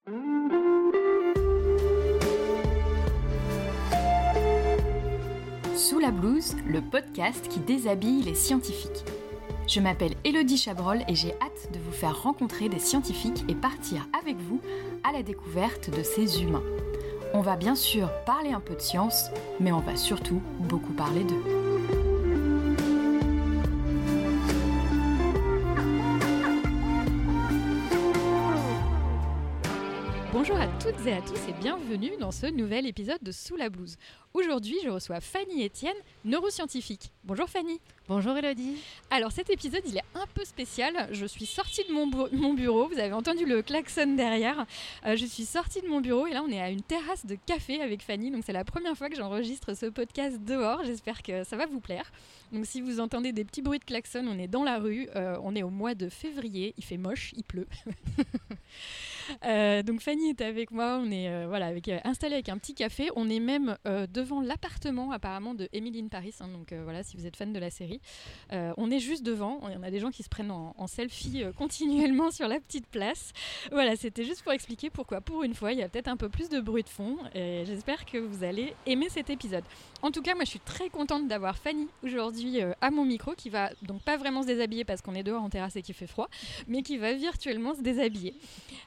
Sous la blouse, le podcast qui déshabille les scientifiques. Je m'appelle Élodie Chabrol et j'ai hâte de vous faire rencontrer des scientifiques et partir avec vous à la découverte de ces humains. On va bien sûr parler un peu de science, mais on va surtout beaucoup parler d'eux. Bonjour à toutes et à tous et bienvenue dans ce nouvel épisode de Sous la blouse. Aujourd'hui, je reçois Fanny Etienne, neuroscientifique. Bonjour Fanny. Bonjour Élodie. Alors cet épisode, il est un peu spécial. Je suis sortie de mon bureau, vous avez entendu le klaxon derrière. Je suis sortie de mon bureau et là on est à une terrasse de café avec Fanny. Donc c'est la première fois que j'enregistre ce podcast dehors. J'espère que ça va vous plaire. Donc si vous entendez des petits bruits de klaxon, on est dans la rue. On est au mois de février. Il fait moche, il pleut. Donc Fanny est avec moi. On est installé avec un petit café. On est même devant l'appartement apparemment de Emily in Paris. Donc voilà, si vous êtes fan de la série. On est juste devant, il y en a des gens qui se prennent en selfie continuellement sur la petite place. Voilà, c'était juste pour expliquer pourquoi pour une fois il y a peut-être un peu plus de bruit de fond et j'espère que vous allez aimer cet épisode. En tout cas, moi je suis très contente d'avoir Fanny aujourd'hui à mon micro qui va donc pas vraiment se déshabiller parce qu'on est dehors en terrasse et qu'il fait froid, mais qui va virtuellement se déshabiller.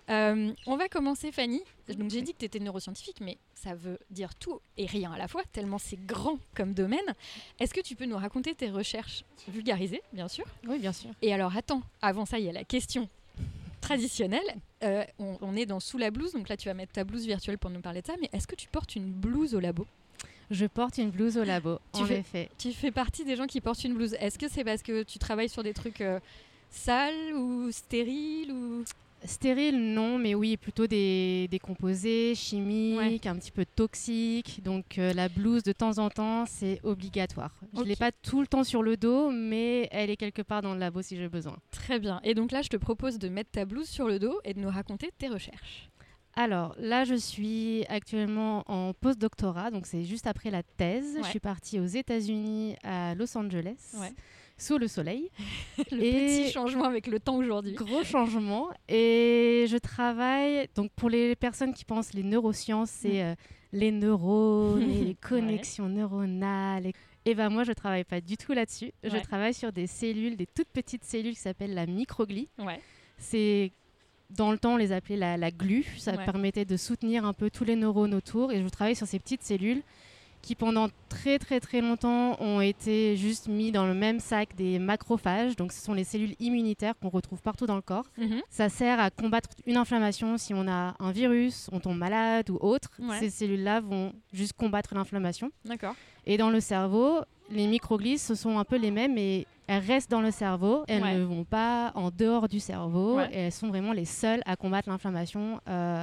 On va commencer Fanny. Donc j'ai dit que tu étais neuroscientifique, mais ça veut dire tout et rien à la fois, tellement c'est grand comme domaine. Est-ce que tu peux nous raconter tes recherches vulgarisées, bien sûr ? Oui, bien sûr. Et alors attends, avant ça, il y a la question traditionnelle. On est dans Sous la blouse, donc là tu vas mettre ta blouse virtuelle pour nous parler de ça, mais est-ce que tu portes une blouse au labo ? Je porte une blouse au labo, en effet. Tu fais partie des gens qui portent une blouse. Est-ce que c'est parce que tu travailles sur des trucs sales ou stériles ou... Stérile, non, mais oui, plutôt des composés chimiques, un petit peu toxiques. Donc la blouse, de temps en temps, c'est obligatoire. Je ne l'ai pas tout le temps sur le dos, mais elle est quelque part dans le labo si j'ai besoin. Très bien. Et donc là, je te propose de mettre ta blouse sur le dos et de nous raconter tes recherches. Alors là, je suis actuellement en post-doctorat, donc c'est juste après la thèse. Ouais. Je suis partie aux États-Unis, à Los Angeles. Ouais. Sous le soleil. Petit changement avec le temps aujourd'hui. Gros changement. Et je travaille, donc pour les personnes qui pensent les neurosciences, c'est les neurones, les connexions neuronales. Et ben moi, je travaille pas du tout là-dessus. Ouais. Je travaille sur des cellules, des toutes petites cellules qui s'appellent la microglie. Ouais. C'est... Dans le temps, on les appelait la glu. Ça permettait de soutenir un peu tous les neurones autour. Et je travaille sur ces petites cellules qui, pendant très très très longtemps, ont été juste mis dans le même sac des macrophages. Donc, ce sont les cellules immunitaires qu'on retrouve partout dans le corps. Mm-hmm. Ça sert à combattre une inflammation si on a un virus, on tombe malade ou autre. Ouais. Ces cellules-là vont juste combattre l'inflammation. D'accord. Et dans le cerveau, les microglies, ce sont un peu les mêmes, mais elles restent dans le cerveau. Elles ne vont pas en dehors du cerveau. Et elles sont vraiment les seules à combattre l'inflammation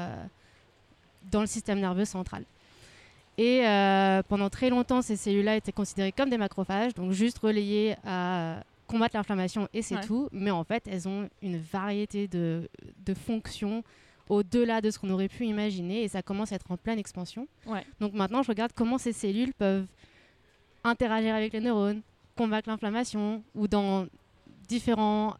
dans le système nerveux central. Et pendant très longtemps, ces cellules-là étaient considérées comme des macrophages, donc juste relayées à combattre l'inflammation et c'est tout. Mais en fait, elles ont une variété de fonctions au-delà de ce qu'on aurait pu imaginer et ça commence à être en pleine expansion. Ouais. Donc maintenant, je regarde comment ces cellules peuvent interagir avec les neurones, combattre l'inflammation ou dans différents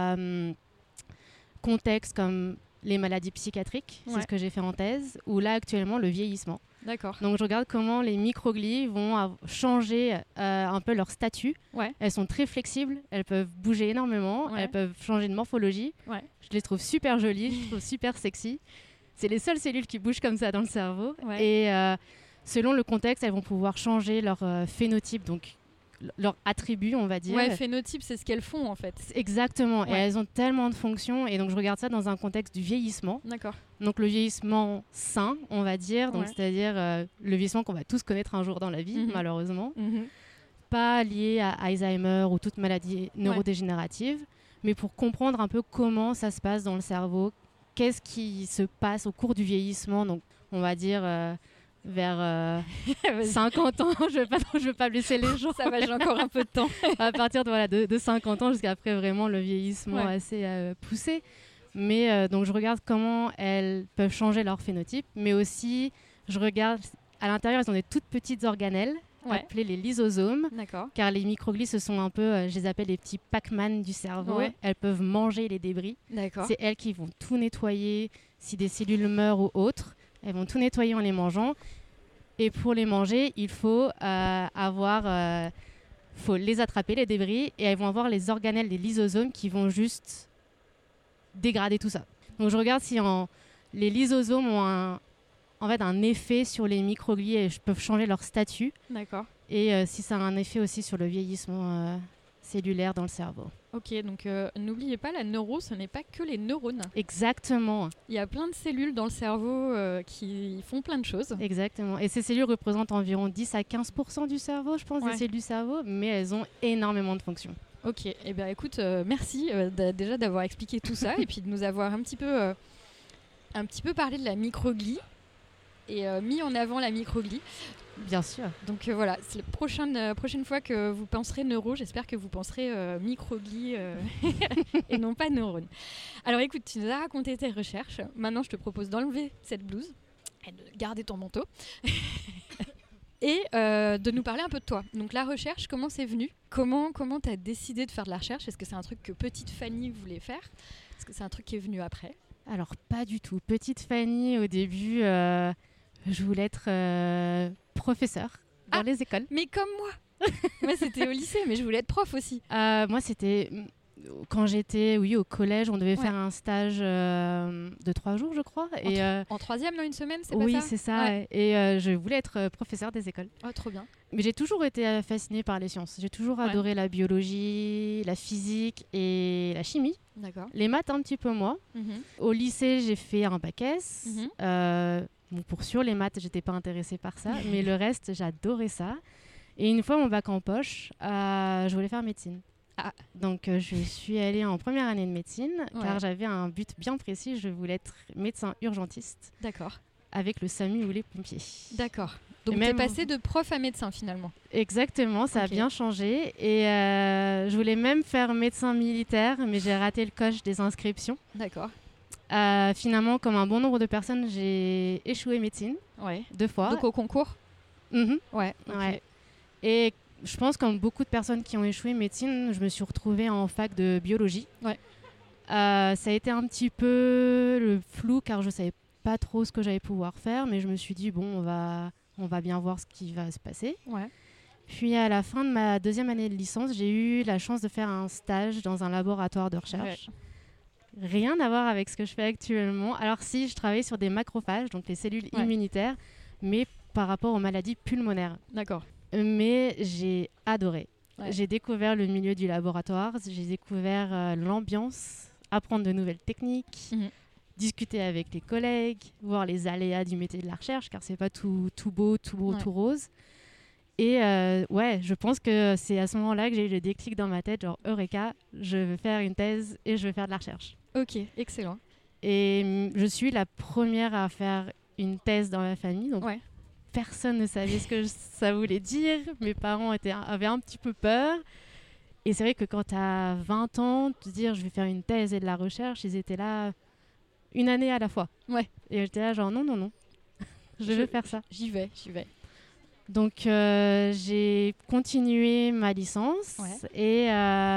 contextes comme les maladies psychiatriques, c'est ce que j'ai fait en thèse, ou là actuellement le vieillissement. D'accord. Donc je regarde comment les microglies vont changer un peu leur statut. Ouais. Elles sont très flexibles, elles peuvent bouger énormément, elles peuvent changer de morphologie. Ouais. Je les trouve super jolies, je les trouve super sexy. C'est les seules cellules qui bougent comme ça dans le cerveau. Ouais. Et selon le contexte, elles vont pouvoir changer leur phénotype, donc leur attribut, on va dire. Ouais, phénotype, c'est ce qu'elles font en fait. Exactement, ouais. Et elles ont tellement de fonctions et donc je regarde ça dans un contexte du vieillissement. D'accord. Donc le vieillissement sain, on va dire, donc c'est-à-dire le vieillissement qu'on va tous connaître un jour dans la vie, malheureusement. Pas lié à Alzheimer ou toute maladie neurodégénérative, mais pour comprendre un peu comment ça se passe dans le cerveau, qu'est-ce qui se passe au cours du vieillissement, donc on va dire... vers 50 ans, je vais pas blesser les gens. Ça va, j'ai encore un peu de temps. À partir de 50 ans jusqu'à après vraiment le vieillissement assez poussé. Mais donc je regarde comment elles peuvent changer leur phénotype, mais aussi je regarde à l'intérieur, elles ont des toutes petites organelles appelées les lysosomes. D'accord. Car les microglies, ce sont un peu, je les appelle les petits Pac-Man du cerveau. Ouais. Elles peuvent manger les débris. D'accord. C'est elles qui vont tout nettoyer. si des cellules meurent ou autres. Elles vont tout nettoyer en les mangeant. Et pour les manger, il faut faut les attraper, les débris, et elles vont avoir les organelles, les lysosomes qui vont juste dégrader tout ça. Donc je regarde si les lysosomes ont un effet sur les microglies et peuvent changer leur statut. D'accord. Et si ça a un effet aussi sur le vieillissement cellulaire dans le cerveau. Ok, donc n'oubliez pas, la neuro, ce n'est pas que les neurones. Exactement. Il y a plein de cellules dans le cerveau qui font plein de choses. Exactement. Et ces cellules représentent environ 10 à 15% du cerveau, je pense, des cellules du cerveau, mais elles ont énormément de fonctions. Ok, eh bien écoute, merci déjà d'avoir expliqué tout ça et puis de nous avoir un petit peu parlé de la microglie et mis en avant la microglie. Bien sûr. Donc voilà, c'est la prochaine fois que vous penserez neuro, j'espère que vous penserez microglie et non pas neurones. Alors écoute, tu nous as raconté tes recherches. Maintenant, je te propose d'enlever cette blouse et de garder ton manteau et de nous parler un peu de toi. Donc la recherche, comment c'est venu ? Comment tu as décidé de faire de la recherche ? Est-ce que c'est un truc que petite Fanny voulait faire ? Est-ce que c'est un truc qui est venu après ? Alors pas du tout. Petite Fanny, au début, je voulais être professeure dans les écoles. Mais comme moi. Moi, c'était au lycée, mais je voulais être prof aussi. Moi, c'était quand j'étais au collège, on devait faire un stage de 3 jours, je crois. En troisième, une semaine, c'est pas ça ? Oui, c'est ça. Ouais. Et je voulais être professeure des écoles. Oh, trop bien. Mais j'ai toujours été fascinée par les sciences. J'ai toujours adoré la biologie, la physique et la chimie. D'accord. Les maths, un petit peu moins. Au lycée, j'ai fait un bac S. Bon, pour sûr, les maths, j'étais pas intéressée par ça, mais le reste, j'adorais ça. Et une fois mon bac en poche, je voulais faire médecine. Donc, je suis allée en première année de médecine, car j'avais un but bien précis. Je voulais être médecin urgentiste. D'accord. Avec le SAMU ou les pompiers. D'accord. Donc, tu es passée de prof à médecin, finalement. Exactement, ça a bien changé. Et je voulais même faire médecin militaire, mais j'ai raté le coche des inscriptions. D'accord. Finalement, comme un bon nombre de personnes, j'ai échoué médecine 2 fois. Donc au concours ? Ouais. Et je pense, comme beaucoup de personnes qui ont échoué médecine, je me suis retrouvée en fac de biologie. Ça a été un petit peu le flou, car je ne savais pas trop ce que j'allais pouvoir faire, mais je me suis dit, bon, on va bien voir ce qui va se passer. Puis à la fin de ma 2e année de licence, j'ai eu la chance de faire un stage dans un laboratoire de recherche. Rien à voir avec ce que je fais actuellement. Alors si, je travaille sur des macrophages, donc les cellules immunitaires, mais par rapport aux maladies pulmonaires. D'accord. Mais j'ai adoré. J'ai découvert le milieu du laboratoire, j'ai découvert l'ambiance, apprendre de nouvelles techniques, discuter avec les collègues, voir les aléas du métier de la recherche, car c'est pas tout beau, tout rose. Et je pense que c'est à ce moment-là que j'ai eu le déclic dans ma tête, genre Eureka, je veux faire une thèse et je veux faire de la recherche. Ok, excellent. Et je suis la première à faire une thèse dans ma famille, donc personne ne savait ce que ça voulait dire. Mes parents avaient un petit peu peur. Et c'est vrai que quand tu as 20 ans, te dire je vais faire une thèse et de la recherche, ils étaient là une année à la fois. Et j'étais là genre non, je veux faire ça. J'y vais. Donc j'ai continué ma licence et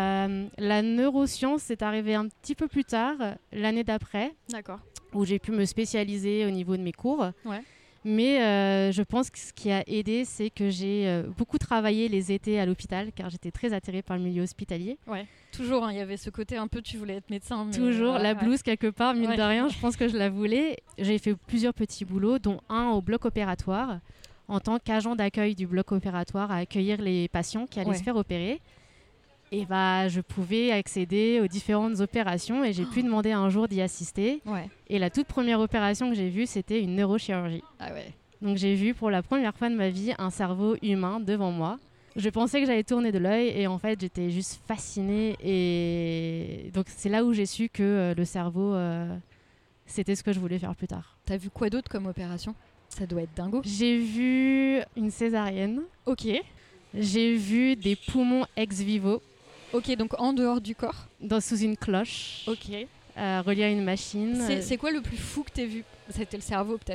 la neuroscience est arrivée un petit peu plus tard, l'année d'après, où j'ai pu me spécialiser au niveau de mes cours. Mais je pense que ce qui a aidé, c'est que j'ai beaucoup travaillé les étés à l'hôpital, car j'étais très attirée par le milieu hospitalier. Toujours, il y avait ce côté un peu, tu voulais être médecin. Mais toujours, la blouse quelque part, mine de rien, je pense que je la voulais. J'ai fait plusieurs petits boulots, dont un au bloc opératoire, en tant qu'agent d'accueil du bloc opératoire, à accueillir les patients qui allaient se faire opérer. Et je pouvais accéder aux différentes opérations et j'ai pu demander un jour d'y assister. Et la toute première opération que j'ai vue, c'était une neurochirurgie. Donc j'ai vu pour la première fois de ma vie un cerveau humain devant moi. Je pensais que j'allais tourner de l'œil et en fait j'étais juste fascinée. Et donc c'est là où j'ai su que le cerveau, c'était ce que je voulais faire plus tard. T'as vu quoi d'autre comme opération ? Ça doit être dingo. J'ai vu une césarienne. Ok. J'ai vu des poumons ex vivo. Ok, donc en dehors du corps. Sous une cloche. Ok. Relié à une machine. C'est quoi le plus fou que t'aies vu ? C'était le cerveau peut-être ?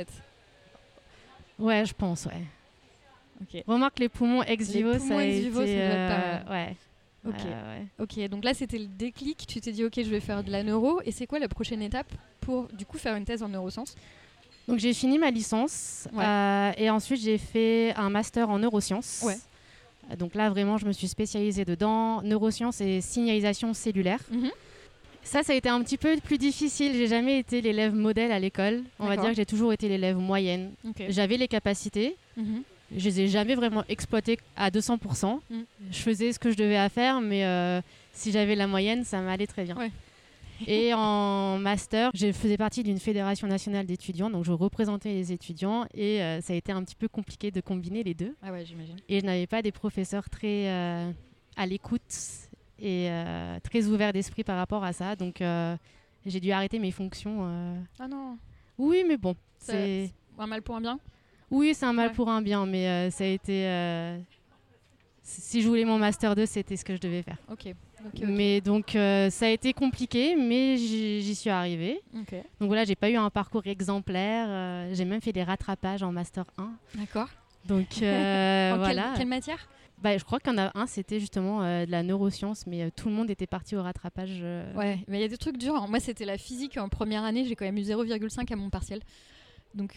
Ouais, je pense, Okay. Remarque les poumons ex vivo, ça a été... ça doit être pas mal. Ok. Ok, donc là c'était le déclic, tu t'es dit ok je vais faire de la neuro, et c'est quoi la prochaine étape pour du coup faire une thèse en neurosciences? Donc j'ai fini ma licence et ensuite j'ai fait un master en neurosciences. Donc là vraiment je me suis spécialisée dedans, neurosciences et signalisation cellulaire. Ça a été un petit peu plus difficile, j'ai jamais été l'élève modèle à l'école, on va dire que j'ai toujours été l'élève moyenne. J'avais les capacités, je les ai jamais vraiment exploitées à 200%. Je faisais ce que je devais à faire, mais si j'avais la moyenne, ça m'allait très bien. Et en master, je faisais partie d'une fédération nationale d'étudiants, donc je représentais les étudiants et ça a été un petit peu compliqué de combiner les deux. Ah ouais, j'imagine. Et je n'avais pas des professeurs très à l'écoute et très ouverts d'esprit par rapport à ça, donc j'ai dû arrêter mes fonctions. Ah non. Oui, mais bon. C'est un mal pour un bien? Oui, c'est un mal pour un bien, mais ça a été... si je voulais mon Master 2, c'était ce que je devais faire. Ok. Mais donc, ça a été compliqué, mais j'y suis arrivée. Donc voilà, j'ai pas eu un parcours exemplaire. J'ai même fait des rattrapages en Master 1. D'accord. Donc voilà. Quelle matière? Je crois qu'il y en a un, c'était justement de la neuroscience, mais tout le monde était parti au rattrapage. Ouais, mais il y a des trucs durs. Moi, c'était la physique en première année. J'ai quand même eu 0,5 à mon partiel. Donc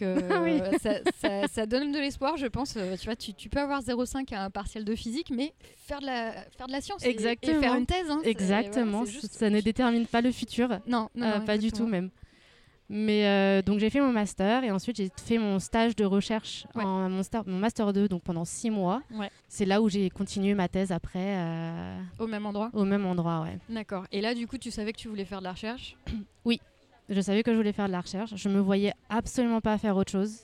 ça donne de l'espoir, je pense. Tu vois, tu peux avoir 0,5 à un partiel de physique, mais faire de la science et faire une thèse. Hein, exactement, ça ne détermine pas le futur. Non, pas du tout même. Mais donc j'ai fait mon master et ensuite j'ai fait mon stage de recherche, mon master 2, donc pendant 6 mois. C'est là où j'ai continué ma thèse après. Au même endroit? Au même endroit, ouais. D'accord. Et là, du coup, tu savais que tu voulais faire de la recherche? Oui. Je savais que je voulais faire de la recherche. Je me voyais absolument pas faire autre chose.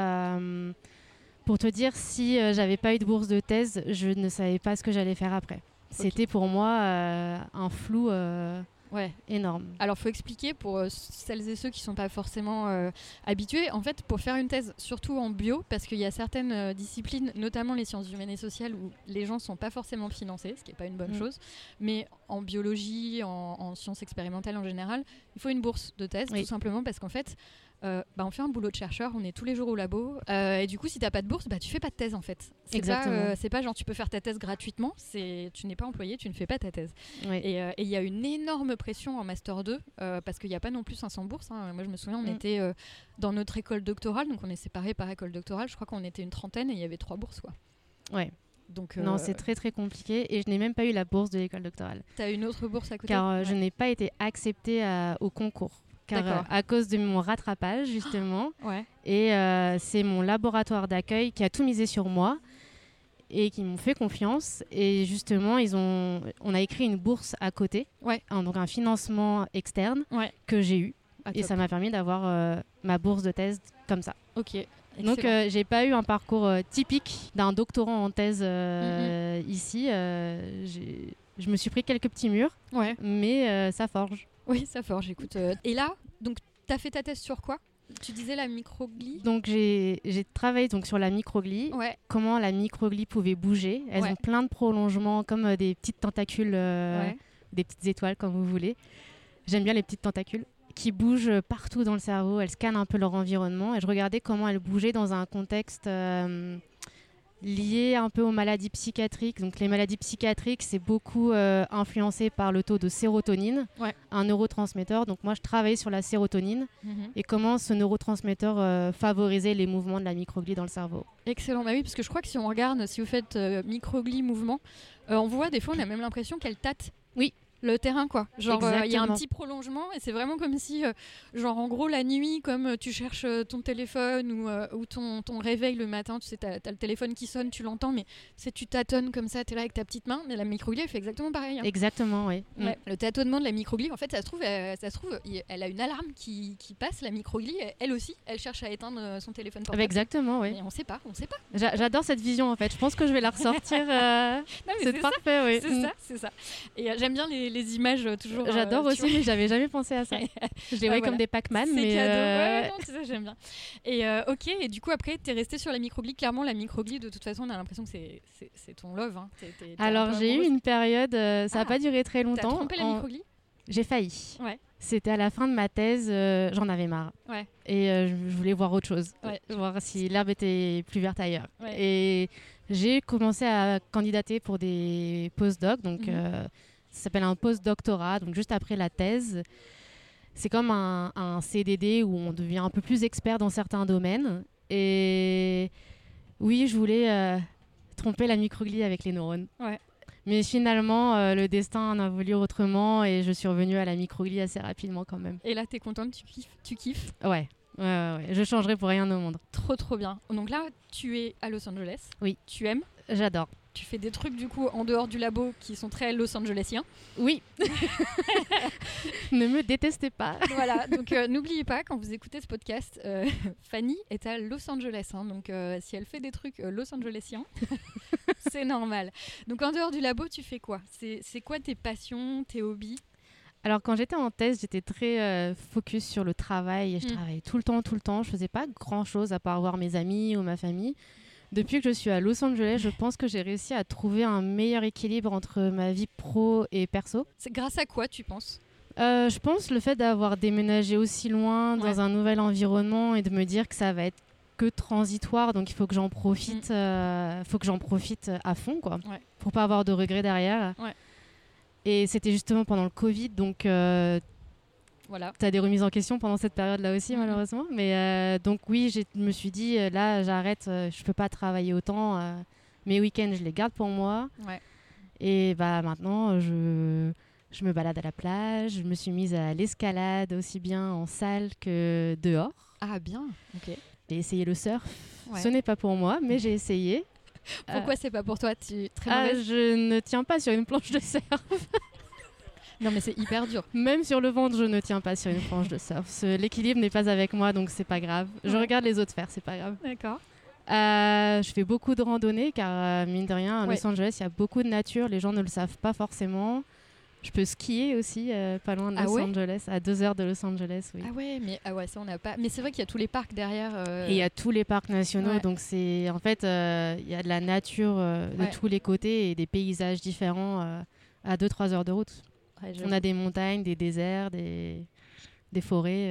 Pour te dire, si j'avais pas eu de bourse de thèse, je ne savais pas ce que j'allais faire après. C'était pour moi un flou énorme. Alors, faut expliquer pour celles et ceux qui sont pas forcément habitués. En fait, pour faire une thèse, surtout en bio, parce qu'il y a certaines disciplines, notamment les sciences humaines et sociales, où les gens sont pas forcément financés, ce qui est pas une bonne chose. Mais en biologie, en sciences expérimentales en général, il faut une bourse de thèse, tout simplement parce qu'en fait, on fait un boulot de chercheur, on est tous les jours au labo, et du coup si t'as pas de bourse, tu fais pas de thèse en fait. C'est pas genre tu peux faire ta thèse gratuitement, tu n'es pas employé, tu ne fais pas ta thèse. Et il y a une énorme pression en master 2 parce qu'il n'y a pas non plus 500 bourses. Moi je me souviens, on était dans notre école doctorale, donc on est séparés par école doctorale, je crois qu'on était une trentaine et il y avait 3 bourses quoi. Donc, non, c'est très très compliqué et je n'ai même pas eu la bourse de l'école doctorale. T'as une autre bourse à côté? Car je n'ai pas été acceptée au concours. Car à cause de mon rattrapage justement, et c'est mon laboratoire d'accueil qui a tout misé sur moi et qui m'ont fait confiance, et justement on a écrit une bourse à côté, donc un financement externe que j'ai eu, et ça m'a permis d'avoir ma bourse de thèse comme ça. Donc j'ai pas eu un parcours typique d'un doctorant en thèse ici. Je me suis pris quelques petits murs, mais ça forge. Oui, ça forge, écoute. Et là, donc, tu as fait ta thèse sur quoi? Tu disais la microglie? Donc, j'ai travaillé donc, sur la microglie, comment la microglie pouvait bouger. Elles ont plein de prolongements, comme des petites tentacules, des petites étoiles, comme vous voulez. J'aime bien les petites tentacules qui bougent partout dans le cerveau. Elles scannent un peu leur environnement. Et je regardais comment elles bougeaient dans un contexte lié un peu aux maladies psychiatriques. Donc les maladies psychiatriques, c'est beaucoup influencé par le taux de sérotonine, un neurotransmetteur. Donc moi, je travaillais sur la sérotonine et comment ce neurotransmetteur favorisait les mouvements de la microglie dans le cerveau. Excellent. Bah oui, parce que je crois que si on regarde, si vous faites microglie mouvement, on voit des fois, on a même l'impression qu'elle tâte. Le terrain quoi, genre il y a un petit prolongement et c'est vraiment comme si genre en gros la nuit, comme tu cherches ton téléphone ou ton réveil le matin, tu sais t'as le téléphone qui sonne, tu l'entends, mais tu tâtonnes comme ça, t'es là avec ta petite main, mais la microglie elle fait exactement pareil. Exactement, oui. Le tâtonnement de la microglie, en fait ça se trouve elle a une alarme qui passe, la microglie elle aussi, elle cherche à éteindre son téléphone portable. Exactement, oui. Mais on sait pas. J'adore cette vision en fait, je pense que je vais la ressortir. Non, mais c'est parfait, oui. C'est ça. Et j'aime bien les images toujours. J'adore aussi, mais j'avais jamais pensé à ça. Je les voyais comme des Pac-Man, mais cadeau. Non, tu sais, j'aime bien. Et ok, et du coup après t'es resté sur la microglie. Clairement la microglie, de toute façon on a l'impression que c'est ton love. Hein. Alors j'ai eu une période, ça n'a pas duré très longtemps. T'as trompé la microglie? J'ai failli. C'était à la fin de ma thèse, j'en avais marre. Et je voulais voir autre chose, voir si l'herbe était plus verte ailleurs. Et j'ai commencé à candidater pour des postdocs. Donc, ça s'appelle un postdoctorat, donc juste après la thèse. C'est comme un CDD où on devient un peu plus expert dans certains domaines. Et oui, je voulais tromper la microglie avec les neurones. Ouais. Mais finalement, le destin en a voulu autrement et je suis revenue à la microglie assez rapidement quand même. Et là, t'es contente, tu kiffes? Ouais. Je changerais pour rien au monde. Trop bien. Donc là, tu es à Los Angeles. Oui. Tu aimes? J'adore. Tu fais des trucs du coup en dehors du labo qui sont très Los Angelesiens. Oui. Ne me détestez pas. Voilà, donc n'oubliez pas, quand vous écoutez ce podcast, Fanny est à Los Angeles. Donc si elle fait des trucs Los Angelesiens, c'est normal. Donc en dehors du labo, tu fais quoi? C'est quoi tes passions, tes hobbies? Alors quand j'étais en thèse, j'étais très focus sur le travail. Et je travaillais tout le temps. Je faisais pas grand-chose à part voir mes amis ou ma famille. Depuis que je suis à Los Angeles, je pense que j'ai réussi à trouver un meilleur équilibre entre ma vie pro et perso. C'est grâce à quoi, tu penses? Je pense le fait d'avoir déménagé aussi loin dans un nouvel environnement et de me dire que ça va être que transitoire, donc il faut que j'en profite, à fond, quoi, pour pas avoir de regrets derrière. Ouais. Et c'était justement pendant le Covid, donc voilà. Tu as des remises en question pendant cette période-là aussi, malheureusement. Mais donc oui, je me suis dit, là, j'arrête, je peux pas travailler autant. Mes week-ends, je les garde pour moi. Ouais. Et maintenant, je me balade à la plage. Je me suis mise à l'escalade, aussi bien en salle que dehors. Ah, bien, ok. J'ai essayé le surf. Ouais. Ce n'est pas pour moi, mais j'ai essayé. Pourquoi c'est pas pour toi? Tu es très mauvaise? Je ne tiens pas sur une planche de surf. Non, mais c'est hyper dur. Même sur le ventre, je ne tiens pas sur une planche de surf. L'équilibre n'est pas avec moi, donc c'est pas grave. Je regarde les autres faire, c'est pas grave. D'accord. Je fais beaucoup de randonnées car, mine de rien, à Los Angeles, il y a beaucoup de nature. Les gens ne le savent pas forcément. Je peux skier aussi, pas loin de Los Angeles, à 2 heures de Los Angeles. Oui. Ah ouais, ça on n'a pas. Mais c'est vrai qu'il y a tous les parcs derrière. Et il y a tous les parcs nationaux, donc c'est en fait, il y a de la nature de tous les côtés et des paysages différents à 2-3 heures de route. Ouais, on a des montagnes, des déserts, des forêts.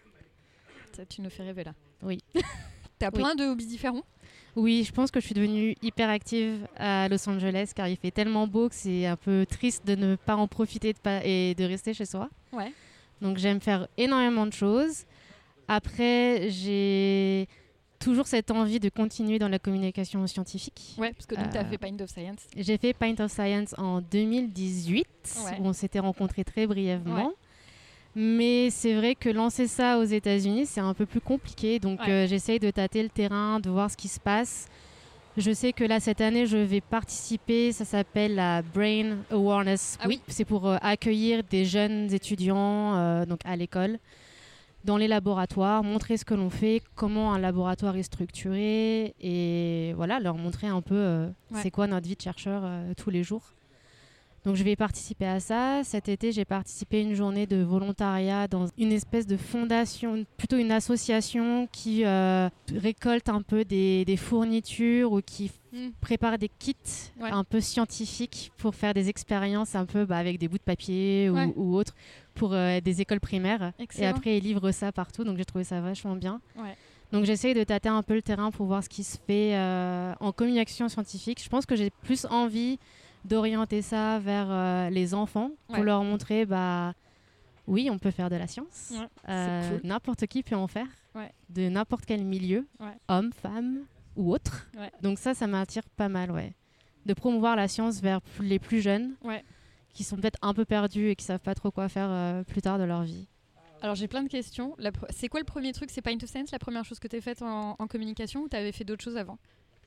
Ça, tu nous fais rêver là. Oui. T'as plein de hobbies différents? Oui, je pense que je suis devenue hyper active à Los Angeles car il fait tellement beau que c'est un peu triste de ne pas en profiter et de rester chez soi. Ouais. Donc j'aime faire énormément de choses. Après, j'ai toujours cette envie de continuer dans la communication scientifique. Ouais, parce que tu as fait Pint of Science. J'ai fait Pint of Science en 2018, où on s'était rencontrés très brièvement. Ouais. Mais c'est vrai que lancer ça aux États-Unis, c'est un peu plus compliqué. Donc j'essaye de tâter le terrain, de voir ce qui se passe. Je sais que là, cette année, je vais participer. Ça s'appelle la Brain Awareness Week. C'est pour accueillir des jeunes étudiants donc à l'école, dans les laboratoires, montrer ce que l'on fait, comment un laboratoire est structuré et voilà, leur montrer un peu c'est quoi notre vie de chercheur tous les jours. Donc je vais participer à ça. Cet été, j'ai participé à une journée de volontariat dans une espèce de fondation, plutôt une association qui récolte un peu des fournitures ou qui prépare des kits un peu scientifiques pour faire des expériences un peu avec des bouts de papier ou autres pour des écoles primaires. Excellent. Et après, ils livrent ça partout. Donc j'ai trouvé ça vachement bien. Ouais. Donc j'essaye de tâter un peu le terrain pour voir ce qui se fait en communication scientifique. Je pense que j'ai plus envie d'orienter ça vers les enfants pour leur montrer oui, on peut faire de la science, cool. N'importe qui peut en faire, de n'importe quel milieu, homme, femme ou autre. Donc ça m'attire pas mal, de promouvoir la science vers les plus jeunes qui sont peut-être un peu perdus et qui savent pas trop quoi faire plus tard de leur vie. Alors j'ai plein de questions. C'est quoi le premier truc? C'est Pint of Science, la première chose que tu as faite en communication, ou tu avais fait d'autres choses avant?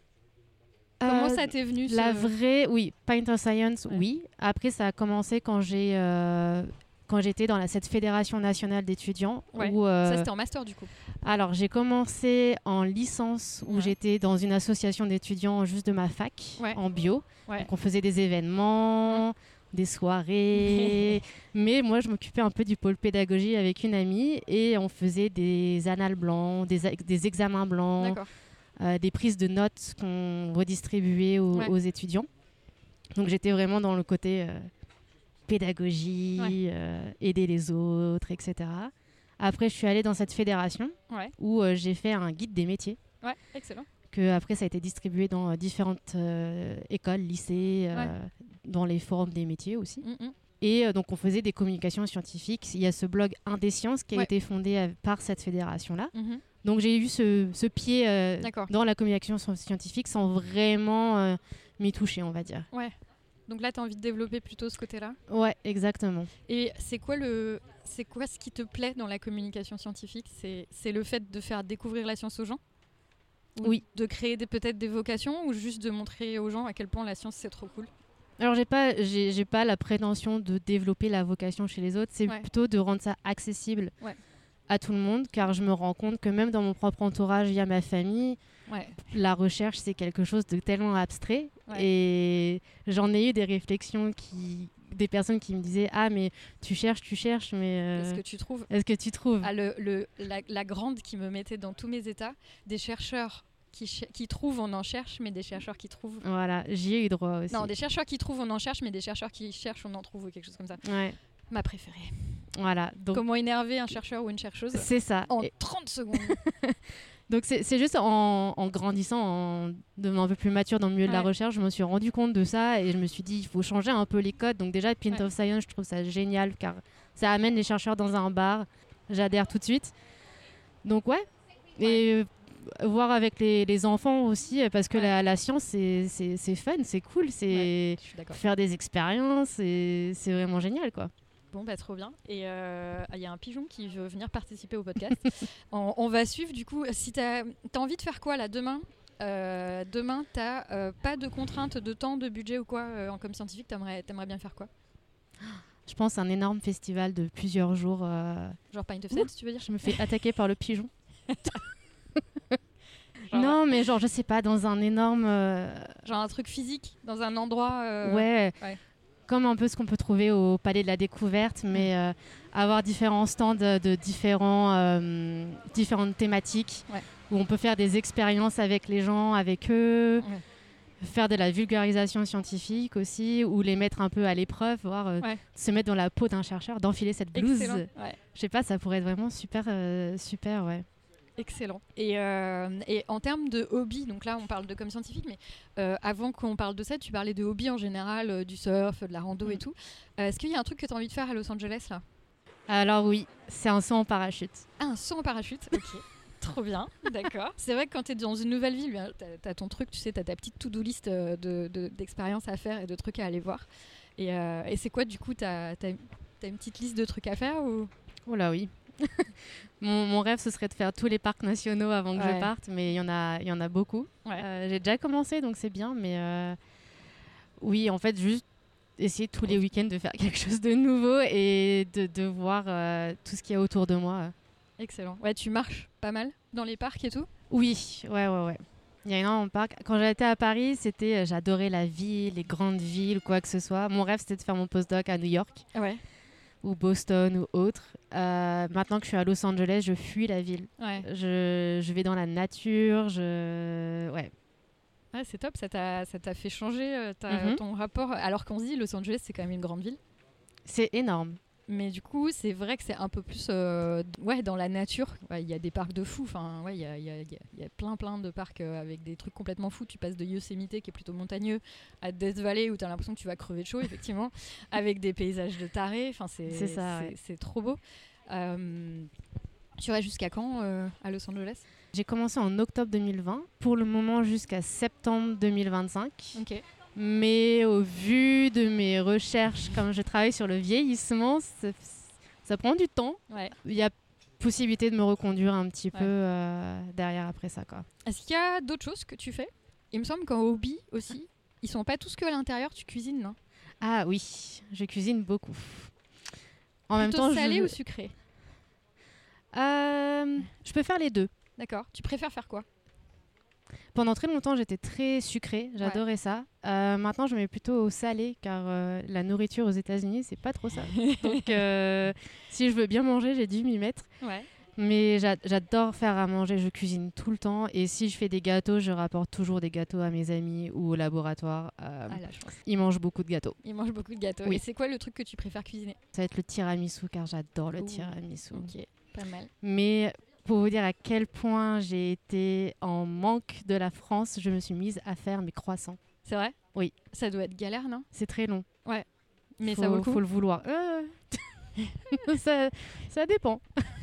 Comment ça t'est venu La vraie, oui, Pint of Science, oui. Après, ça a commencé quand j'étais dans cette fédération nationale d'étudiants. Où, ça, c'était en master, du coup. Alors, j'ai commencé en licence, où j'étais dans une association d'étudiants juste de ma fac, en bio. Donc, on faisait des événements, des soirées. Mais moi, je m'occupais un peu du pôle pédagogie avec une amie, et on faisait des annales blancs, des examens blancs. D'accord. Des prises de notes qu'on redistribuait aux étudiants. Donc j'étais vraiment dans le côté pédagogie, aider les autres, etc. Après, je suis allée dans cette fédération où j'ai fait un guide des métiers. Ouais, excellent. qu'après ça a été distribué dans différentes écoles, lycées, dans les forums des métiers aussi. Et donc on faisait des communications scientifiques. Il y a ce blog Indesciences qui a été fondé par cette fédération-là. Donc j'ai eu ce pied dans la communication scientifique sans vraiment m'y toucher, on va dire. Ouais. Donc là, tu as envie de développer plutôt ce côté-là ? Ouais, exactement. Et c'est quoi ce qui te plaît dans la communication scientifique ? C'est le fait de faire découvrir la science aux gens ? Ou oui. De créer peut-être des vocations ou juste de montrer aux gens à quel point la science, c'est trop cool ? Alors, j'ai pas la prétention de développer la vocation chez les autres. C'est plutôt de rendre ça accessible à tout le monde, car je me rends compte que même dans mon propre entourage, via ma famille, la recherche, c'est quelque chose de tellement abstrait. Et j'en ai eu des réflexions des personnes qui me disaient « Ah, mais tu cherches, mais… Est-ce que tu trouves ?» Est-ce que tu trouves ? La grande qui me mettait dans tous mes états, des chercheurs qui trouvent, on en cherche, mais des chercheurs qui trouvent… Voilà, j'y ai eu droit aussi. Non, des chercheurs qui trouvent, on en cherche, mais des chercheurs qui cherchent, on en trouve, ou quelque chose comme ça. Ouais. Ma préférée. Voilà. Donc… Comment énerver un chercheur ou une chercheuse ? C'est ça. En 30 secondes. Donc c'est juste en grandissant, en devenant un peu plus mature dans le milieu de la recherche, je me suis rendu compte de ça et je me suis dit il faut changer un peu les codes. Donc déjà Pint of Science, je trouve ça génial car ça amène les chercheurs dans un bar. J'adhère tout de suite. Donc et voir avec les enfants aussi parce que la science c'est fun, c'est cool, c'est faire des expériences et c'est vraiment génial quoi. Bon, bah trop bien. Et il y a un pigeon qui veut venir participer au podcast. on va suivre du coup. Si t'as envie de faire quoi là demain ? Demain, t'as pas de contraintes de temps, de budget ou quoi comme scientifique, t'aimerais bien faire quoi ? Je pense un énorme festival de plusieurs jours. Genre Pint of Science, tu veux dire ? Je me fais attaquer par le pigeon. Non, mais genre, je sais pas, dans un énorme… Genre un truc physique, dans un endroit… Ouais. Comme un peu ce qu'on peut trouver au Palais de la Découverte, mais avoir différents stands de différentes thématiques où on peut faire des expériences avec les gens, avec eux, faire de la vulgarisation scientifique aussi, ou les mettre un peu à l'épreuve, voir se mettre dans la peau d'un chercheur, d'enfiler cette blouse. Je sais pas, ça pourrait être vraiment super, ouais. Excellent. Et en termes de hobby, donc là on parle de comme scientifique, mais avant qu'on parle de ça, tu parlais de hobby en général, du surf, de la rando et tout. Est-ce qu'il y a un truc que tu as envie de faire à Los Angeles là ? Alors oui, c'est un saut en parachute. Ah, un saut en parachute, ok. Trop bien, d'accord. C'est vrai que quand tu es dans une nouvelle ville, tu as ton truc, tu sais, tu as ta petite to-do list d'expériences à faire et de trucs à aller voir. Et c'est quoi du coup, tu as une petite liste de trucs à faire ou... Oh là oui. Mon rêve ce serait de faire tous les parcs nationaux avant que je parte, mais il y en a beaucoup. J'ai déjà commencé donc c'est bien, mais oui en fait juste essayer tous les week-ends de faire quelque chose de nouveau et de voir tout ce qu'il y a autour de moi. Excellent. Ouais, tu marches pas mal dans les parcs et tout ? Oui, ouais. Il y a énormément de parcs. Quand j'étais à Paris, j'adorais la ville, les grandes villes, quoi que ce soit. Mon rêve c'était de faire mon postdoc à New York. Ouais. Ou Boston ou autre. Maintenant que je suis à Los Angeles, je fuis la ville. Je vais dans la nature. Ouais, c'est top, ça t'a fait changer ton rapport. Alors qu'on se dit Los Angeles, c'est quand même une grande ville. C'est énorme. Mais du coup, c'est vrai que c'est un peu plus dans la nature. Il y a des parcs de fous. Il y a plein de parcs avec des trucs complètement fous. Tu passes de Yosemite, qui est plutôt montagneux, à Death Valley, où tu as l'impression que tu vas crever de chaud, effectivement, avec des paysages de tarés. C'est trop beau. Tu vas jusqu'à quand à Los Angeles ? J'ai commencé en octobre 2020. Pour le moment, jusqu'à septembre 2025. Ok. Mais au vu de mes recherches, comme je travaille sur le vieillissement, ça prend du temps. Il y a possibilité de me reconduire un petit peu derrière après ça, quoi. Est-ce qu'il y a d'autres choses que tu fais ? Il me semble qu'en hobby aussi, ils sont pas tous que à l'intérieur, tu cuisines, non ? Ah oui, je cuisine beaucoup. En même temps, salé ou sucré ? Je peux faire les deux. D'accord. Tu préfères faire quoi ? Pendant très longtemps, j'étais très sucrée. J'adorais ça. Maintenant, je mets plutôt au salé, car la nourriture aux États-Unis, c'est pas trop ça. Donc, si je veux bien manger, j'ai dû m'y mettre. Mais j'adore faire à manger. Je cuisine tout le temps. Et si je fais des gâteaux, je rapporte toujours des gâteaux à mes amis ou au laboratoire. Ils mangent beaucoup de gâteaux. Oui. Et c'est quoi le truc que tu préfères cuisiner ? Ça va être le tiramisu, car j'adore le tiramisu. Ok, pas mal. Mais pour vous dire à quel point j'ai été en manque de la France, je me suis mise à faire mes croissants. C'est vrai ? Oui. Ça doit être galère, non ? C'est très long. Ouais. Mais ça vaut le coup ? Faut le vouloir. Ça dépend.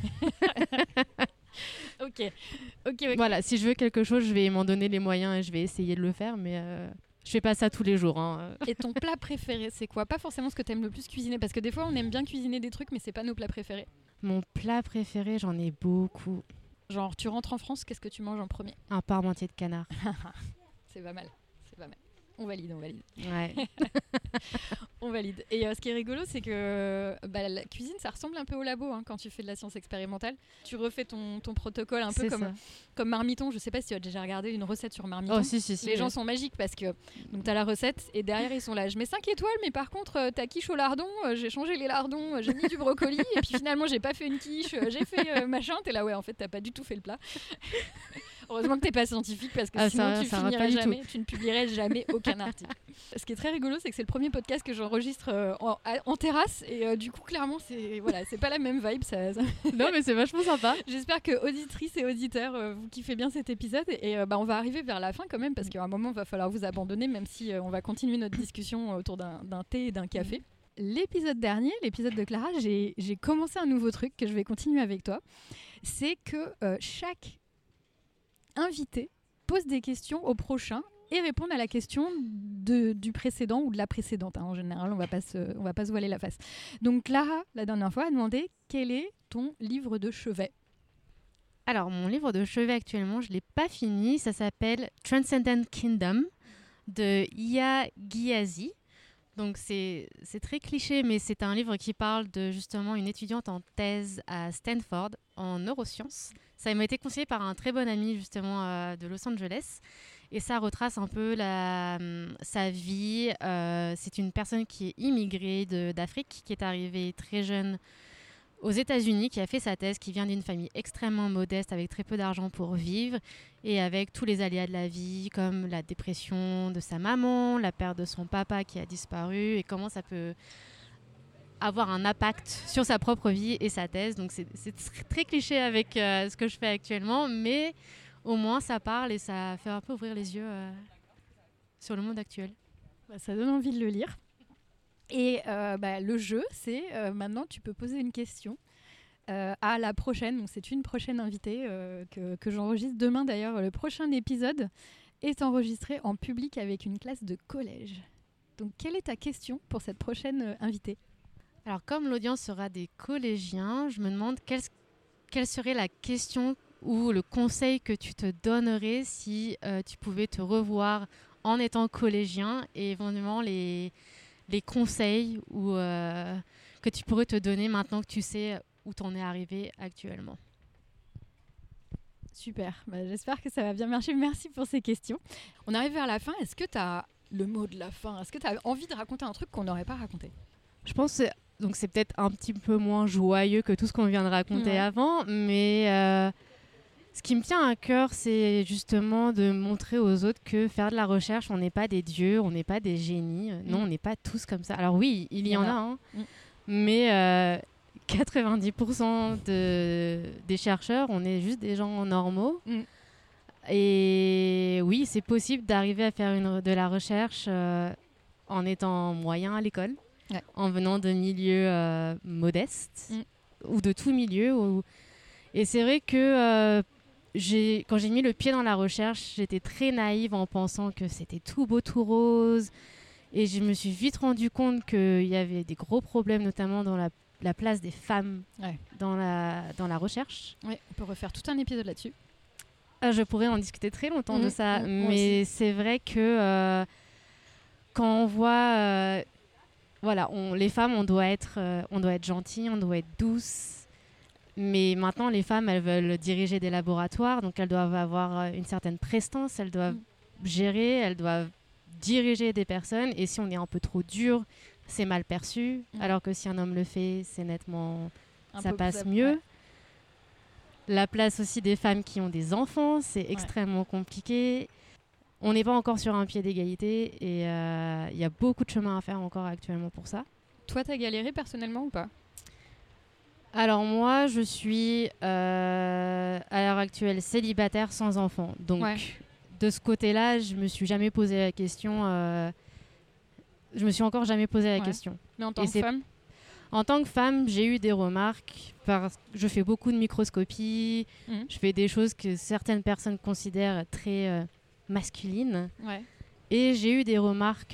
Ok. Voilà, si je veux quelque chose, je vais m'en donner les moyens et je vais essayer de le faire, mais je fais pas ça tous les jours. Hein. Et ton plat préféré, c'est quoi ? Pas forcément ce que t'aimes le plus cuisiner, parce que des fois, on aime bien cuisiner des trucs, mais c'est pas nos plats préférés. Mon plat préféré, j'en ai beaucoup. Genre, tu rentres en France, qu'est-ce que tu manges en premier ? Un parmentier de canard. C'est pas mal. On valide. Ouais. On valide. Et ce qui est rigolo, c'est que la cuisine, ça ressemble un peu au labo quand tu fais de la science expérimentale. Tu refais ton protocole un peu comme Marmiton. Je sais pas si tu as déjà regardé une recette sur Marmiton. Oh, si. Les gens sont magiques parce que tu as la recette et derrière, ils sont là. Je mets 5 étoiles, mais par contre, ta quiche au lardon, j'ai changé les lardons, j'ai mis du brocoli et puis finalement, j'ai pas fait une quiche, j'ai fait machin. T'es là, ouais, en fait, t'as pas du tout fait le plat. Heureusement que t'es pas scientifique parce que sinon tu finirais jamais, tu ne publierais jamais aucun article. Ce qui est très rigolo, c'est que c'est le premier podcast que j'enregistre en terrasse et du coup clairement c'est pas la même vibe. Non mais c'est vachement sympa. J'espère que auditrices et auditeurs vous kiffez bien cet épisode et on va arriver vers la fin quand même parce qu'à un moment il va falloir vous abandonner même si on va continuer notre discussion autour d'un thé et d'un café. L'épisode dernier, l'épisode de Clara, j'ai commencé un nouveau truc que je vais continuer avec toi. C'est que chaque invité pose des questions au prochain et répondre à la question du précédent ou de la précédente. En général, on va pas se voiler la face. Donc Clara, la dernière fois, a demandé quel est ton livre de chevet. Alors, mon livre de chevet actuellement, je ne l'ai pas fini. Ça s'appelle Transcendent Kingdom de Yaa Gyasi. Donc, c'est très cliché, mais c'est un livre qui parle de justement une étudiante en thèse à Stanford en neurosciences. Ça m'a été conseillé par un très bon ami justement de Los Angeles. Et ça retrace un peu sa vie. C'est une personne qui est immigrée d'Afrique, qui est arrivée très jeune aux États-Unis, qui a fait sa thèse, qui vient d'une famille extrêmement modeste, avec très peu d'argent pour vivre, et avec tous les aléas de la vie, comme la dépression de sa maman, la perte de son papa qui a disparu, et comment ça peut avoir un impact sur sa propre vie et sa thèse. Donc c'est très cliché avec ce que je fais actuellement, mais au moins ça parle et ça fait un peu ouvrir les yeux sur le monde actuel. Ça donne envie de le lire. Et le jeu, c'est maintenant tu peux poser une question à la prochaine. Donc c'est une prochaine invitée que j'enregistre demain d'ailleurs. Le prochain épisode est enregistré en public avec une classe de collège. Donc quelle est ta question pour cette prochaine invitée ? Alors comme l'audience sera des collégiens, je me demande quelle serait la question ou le conseil que tu te donnerais si tu pouvais te revoir en étant collégien et éventuellement les conseils que tu pourrais te donner maintenant que tu sais où t'en es arrivé actuellement. Super, j'espère que ça va bien marcher. Merci pour ces questions. On arrive vers la fin. Est-ce que tu as le mot de la fin ? Est-ce que tu as envie de raconter un truc qu'on n'aurait pas raconté ? Je pense que c'est peut-être un petit peu moins joyeux que tout ce qu'on vient de raconter avant, mais ce qui me tient à cœur, c'est justement de montrer aux autres que faire de la recherche, on n'est pas des dieux, on n'est pas des génies. Non, on n'est pas tous comme ça. Alors oui, il y en a, mais 90% des chercheurs, on est juste des gens normaux. Et oui, c'est possible d'arriver à faire de la recherche en étant moyen à l'école, en venant de milieux modestes ou de tout milieu. Et c'est vrai que quand j'ai mis le pied dans la recherche, j'étais très naïve en pensant que c'était tout beau, tout rose. Et je me suis vite rendu compte qu'il y avait des gros problèmes, notamment dans la place des femmes dans la recherche. Oui, on peut refaire tout un épisode là-dessus. Je pourrais en discuter très longtemps de ça, mais c'est vrai que quand on voit... les femmes, on doit être gentilles, on doit être douces. Mais maintenant, les femmes, elles veulent diriger des laboratoires, donc elles doivent avoir une certaine prestance, elles doivent gérer, elles doivent diriger des personnes. Et si on est un peu trop dur, c'est mal perçu. Alors que si un homme le fait, c'est nettement... ça passe mieux. La place aussi des femmes qui ont des enfants, c'est extrêmement compliqué. On n'est pas encore sur un pied d'égalité et il y a beaucoup de chemin à faire encore actuellement pour ça. Toi, t'as galéré personnellement ou pas ? Alors moi, je suis à l'heure actuelle célibataire sans enfant. Donc de ce côté-là, je me suis jamais posé la question. Je me suis encore jamais posé la question. Mais en tant que femme? En tant que femme, j'ai eu des remarques. Je fais beaucoup de microscopie. Je fais des choses que certaines personnes considèrent très masculines. Ouais. Et j'ai eu des remarques.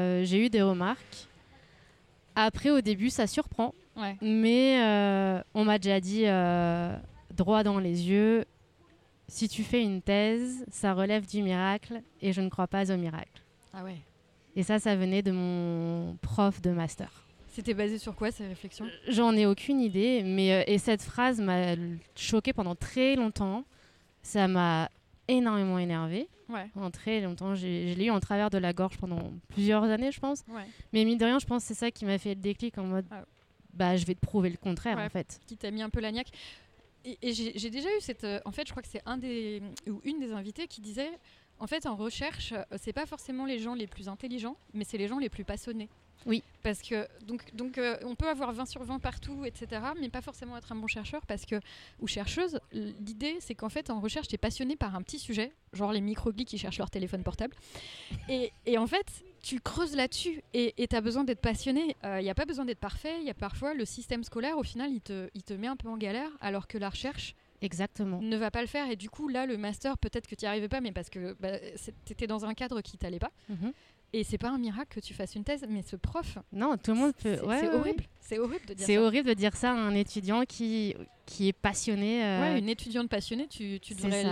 Après, au début, ça surprend. Ouais. Mais on m'a déjà dit droit dans les yeux, si tu fais une thèse, ça relève du miracle et je ne crois pas au miracle. Ah ouais. Et ça venait de mon prof de master. C'était basé sur quoi ces réflexions ? J'en ai aucune idée, mais et cette phrase m'a choquée pendant très longtemps. Ça m'a énormément énervée. Ouais. Pendant très longtemps, je l'ai eu en travers de la gorge pendant plusieurs années, je pense. Ouais. Mais mine de rien, je pense que c'est ça qui m'a fait le déclic en mode je vais te prouver le contraire en fait. Qui t'a mis un peu la niaque. Et j'ai déjà eu cette... en fait, je crois que c'est une des invités qui disait, en fait, en recherche, c'est pas forcément les gens les plus intelligents, mais c'est les gens les plus passionnés. Oui. Parce que, donc on peut avoir 20 sur 20 partout, etc., mais pas forcément être un bon chercheur ou chercheuse. L'idée, c'est qu'en fait, en recherche, tu es passionné par un petit sujet, genre les microglies qui cherchent leur téléphone portable. Et en fait, tu creuses là-dessus et tu as besoin d'être passionné. Il n'y a pas besoin d'être parfait. Il y a parfois le système scolaire, au final, il te met un peu en galère, alors que la recherche ne va pas le faire. Et du coup, là, le master, peut-être que tu n'y arrivais pas, mais parce que tu étais dans un cadre qui t'allait pas. Mm-hmm. Et c'est pas un miracle que tu fasses une thèse, mais ce prof... Non, tout le monde peut... C'est horrible. C'est horrible de dire ça. C'est horrible de dire ça à un étudiant qui est passionné. Ouais, une étudiante passionnée, tu devrais...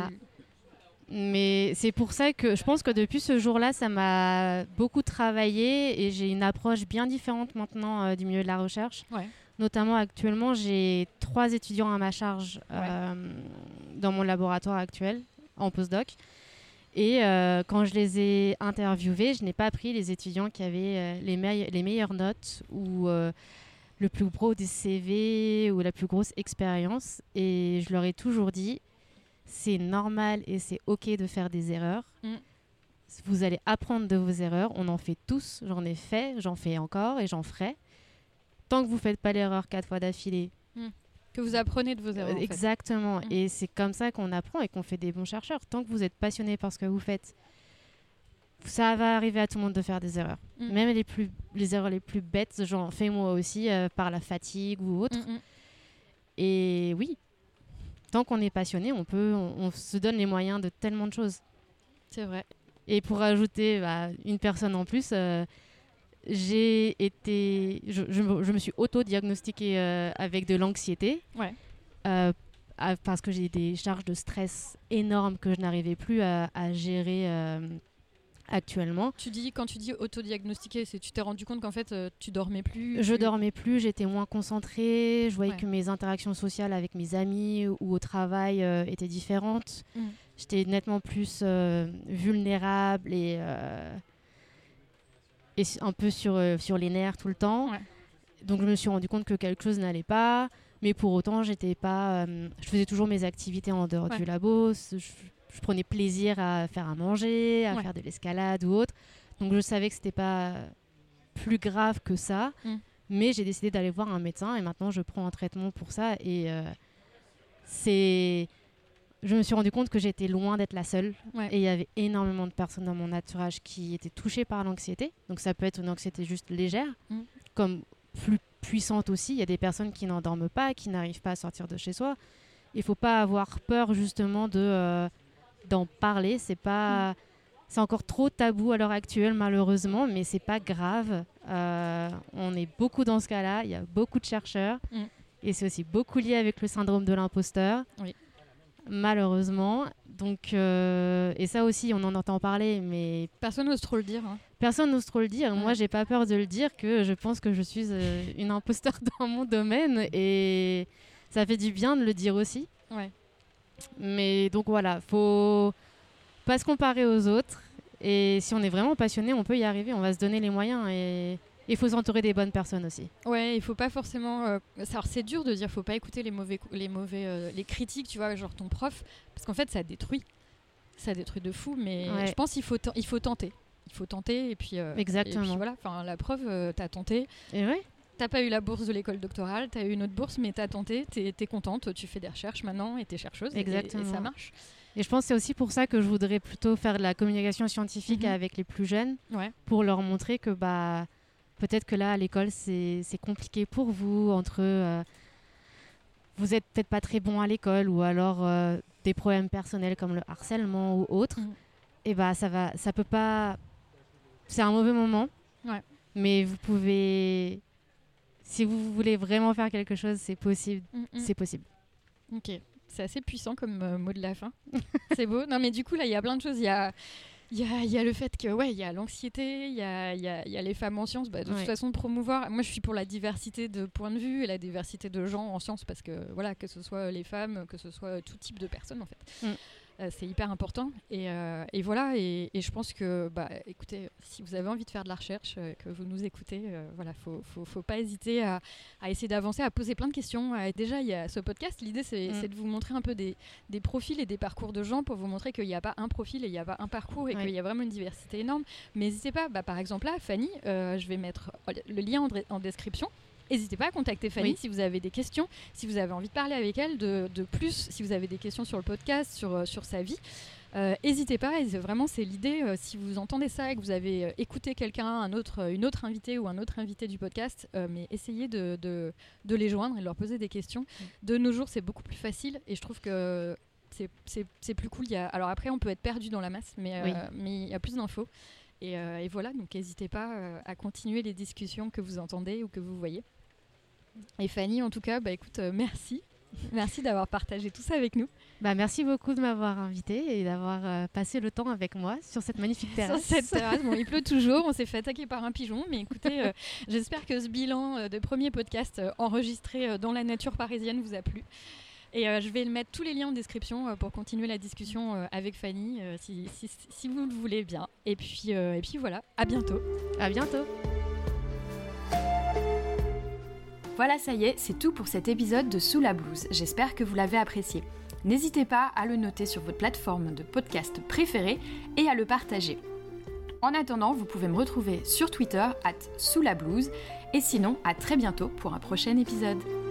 Mais c'est pour ça que je pense que depuis ce jour-là, ça m'a beaucoup travaillé et j'ai une approche bien différente maintenant du milieu de la recherche. Ouais. Notamment actuellement, j'ai 3 étudiants à ma charge dans mon laboratoire actuel, en postdoc. Et quand je les ai interviewés, je n'ai pas pris les étudiants qui avaient les meilleures notes ou le plus gros des CV ou la plus grosse expérience. Et je leur ai toujours dit, c'est normal et c'est OK de faire des erreurs. Vous allez apprendre de vos erreurs. On en fait tous. J'en ai fait, j'en fais encore et j'en ferai. Tant que vous ne faites pas l'erreur 4 fois d'affilée. Que vous apprenez de vos erreurs. Exactement. Et c'est comme ça qu'on apprend et qu'on fait des bons chercheurs. Tant que vous êtes passionné par ce que vous faites, ça va arriver à tout le monde de faire des erreurs. Même les erreurs les plus bêtes, j'en fais moi aussi par la fatigue ou autre. Et oui, tant qu'on est passionné, on se donne les moyens de tellement de choses. C'est vrai. Et pour ajouter une personne en plus... je me suis auto-diagnostiquée avec de l'anxiété parce que j'ai des charges de stress énormes que je n'arrivais plus à gérer actuellement. Quand tu dis auto-diagnostiquée, tu t'es rendu compte qu'en fait tu dormais plus? Je dormais plus, j'étais moins concentrée, je voyais que mes interactions sociales avec mes amis ou au travail étaient différentes. J'étais nettement plus vulnérable et un peu sur les nerfs tout le temps. Ouais. Donc je me suis rendu compte que quelque chose n'allait pas, mais pour autant j'étais pas je faisais toujours mes activités en dehors du labo, je prenais plaisir à faire à manger, à faire de l'escalade ou autre. Donc je savais que c'était pas plus grave que ça, mais j'ai décidé d'aller voir un médecin et maintenant je prends un traitement pour ça et je me suis rendu compte que j'étais loin d'être la seule. Et il y avait énormément de personnes dans mon entourage qui étaient touchées par l'anxiété. Donc ça peut être une anxiété juste légère, comme plus puissante aussi. Il y a des personnes qui n'endorment pas, qui n'arrivent pas à sortir de chez soi. Il ne faut pas avoir peur justement d'en parler. C'est encore trop tabou à l'heure actuelle malheureusement, mais c'est pas grave. On est beaucoup dans ce cas-là. Il y a beaucoup de chercheurs. Et c'est aussi beaucoup lié avec le syndrome de l'imposteur. Oui. Malheureusement. Donc, et ça aussi, on en entend parler, mais... Personne n'ose trop le dire. Personne n'ose trop le dire. Moi, j'ai pas peur de le dire, que je pense que je suis une imposteur dans mon domaine. Et ça fait du bien de le dire aussi. Ouais. Mais donc voilà, faut pas se comparer aux autres. Et si on est vraiment passionné, on peut y arriver. On va se donner les moyens et... Il faut s'entourer des bonnes personnes aussi. Ouais, il faut pas forcément... Alors c'est dur de dire, faut pas écouter les critiques, tu vois, genre ton prof, parce qu'en fait ça détruit de fou, mais je pense qu'il faut tenter. Il faut tenter et puis... Exactement. Et puis voilà, la preuve, t'as tenté. Et ouais. t'as pas eu la bourse de l'école doctorale, t'as eu une autre bourse, mais t'as tenté, t'es contente, tu fais des recherches maintenant et t'es chercheuse. Exactement. Et ça marche. Et je pense que c'est aussi pour ça que je voudrais plutôt faire de la communication scientifique avec les plus jeunes, pour leur montrer que peut-être que là, à l'école, c'est compliqué pour vous, vous êtes peut-être pas très bon à l'école, ou alors des problèmes personnels comme le harcèlement ou autre. Et ça peut pas... C'est un mauvais moment, mais vous pouvez... Si vous voulez vraiment faire quelque chose, c'est possible. C'est possible. Ok. C'est assez puissant comme mot de la fin. C'est beau. Non, mais du coup, là, il y a plein de choses. Il y a le fait que, il y a l'anxiété, il y a les femmes en sciences. De toute façon, promouvoir. Moi, je suis pour la diversité de points de vue et la diversité de gens en sciences parce que, que ce soit les femmes, que ce soit tout type de personnes, en fait. C'est hyper important. Et voilà. Et je pense que, écoutez, si vous avez envie de faire de la recherche, que vous nous écoutez, faut pas hésiter à essayer d'avancer, à poser plein de questions. Déjà, il y a ce podcast. L'idée, c'est de vous montrer un peu des profils et des parcours de gens pour vous montrer qu'il n'y a pas un profil et il n'y a pas un parcours et qu'il y a vraiment une diversité énorme. Mais n'hésitez pas, par exemple là, Fanny, je vais mettre le lien en description. N'hésitez pas à contacter Fanny si vous avez des questions, si vous avez envie de parler avec elle de plus, si vous avez des questions sur le podcast, sur sa vie. N'hésitez pas, et vraiment c'est l'idée, si vous entendez ça et que vous avez écouté quelqu'un, une autre invitée ou un autre invité du podcast, mais essayez de les joindre et de leur poser des questions. De nos jours, c'est beaucoup plus facile et je trouve que c'est plus cool. Alors après, on peut être perdu dans la masse, mais il y a plus d'infos. Et voilà, donc n'hésitez pas à continuer les discussions que vous entendez ou que vous voyez. Et Fanny, en tout cas, écoute, merci. Merci d'avoir partagé tout ça avec nous. Merci beaucoup de m'avoir invitée et d'avoir passé le temps avec moi sur cette magnifique terrasse. Sur cette terrasse, il pleut toujours, on s'est fait attaquer par un pigeon, mais écoutez, j'espère que ce bilan de premier podcast enregistré dans la nature parisienne vous a plu. Et je vais mettre tous les liens en description pour continuer la discussion avec Fanny, si vous le voulez bien. Et puis voilà, à bientôt. À bientôt. Voilà, ça y est, c'est tout pour cet épisode de Sous la blouse. J'espère que vous l'avez apprécié. N'hésitez pas à le noter sur votre plateforme de podcast préférée et à le partager. En attendant, vous pouvez me retrouver sur Twitter @sousLaBlouse et sinon, à très bientôt pour un prochain épisode.